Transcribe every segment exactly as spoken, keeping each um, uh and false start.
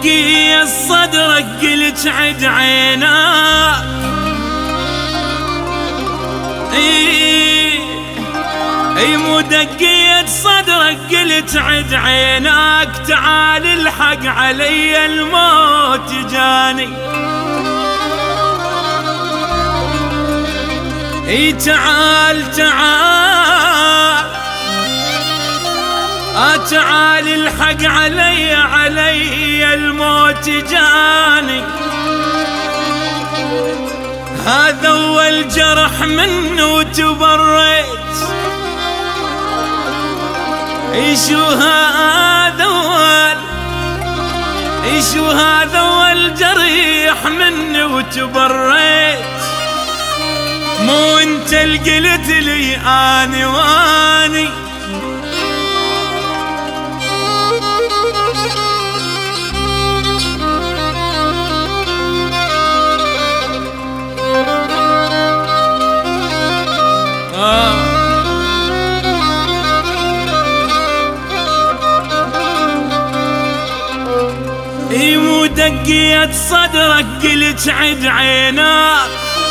مدقية صدرك قلت عد عيناك، اي اي مدقية صدرك قلت عد عيناك، تعال الحق علي الموت جاني، اي تعال تعال تعال الحق علي علي الموت جاني، هذا اول جرح منه تبريت، ايشو هذا اول ايشو هذا اول جريح منه وتبريت، مو انت اللي قلت لي اني واني، اي مدقية صدرك قلت عد عيناك،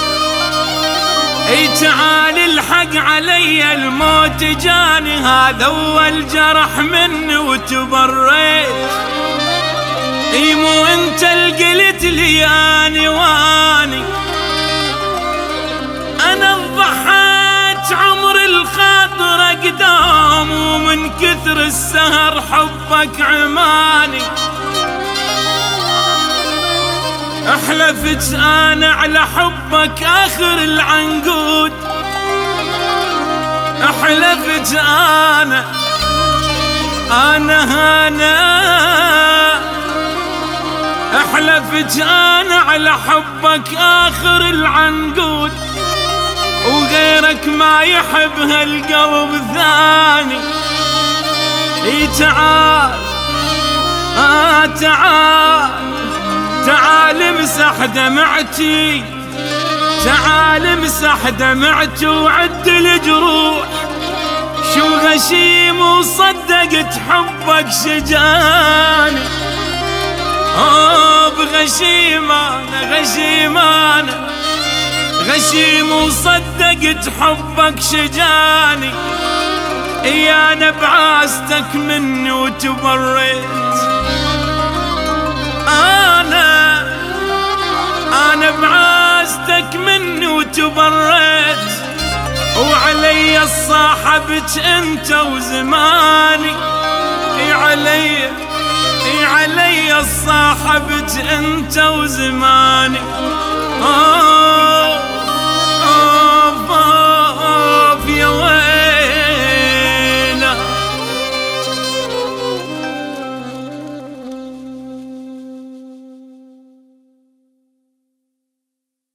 اي تعال الحق علي الموت جاني، هذا اول جرح مني وتبريت، اي مو انت اللي قلت لي اني واني، انا ضحيت عمر الخاطر اقدام، ومن كثر السهر حبك عماني، احلفت انا على حبك اخر العنقود، احلفت انا انا انا احلفت انا على حبك اخر العنقود، وغيرك ما يحب هالقلب ثاني، اي تعال آه تعال تعال امسح دمعتي، تعال امسح دمعتي وعد الجروح، شو غشيم وصدقت حبك شجاني، اوه بغشيم انا غشيم انا غشيم وصدقت حبك شجاني، يا انا بعاستك مني وتبريت، انا انا بعاستك مني وتبريت، وعلي الصاحبت انت وزماني، اي علي اي علي الصاحبت انت وزماني، آه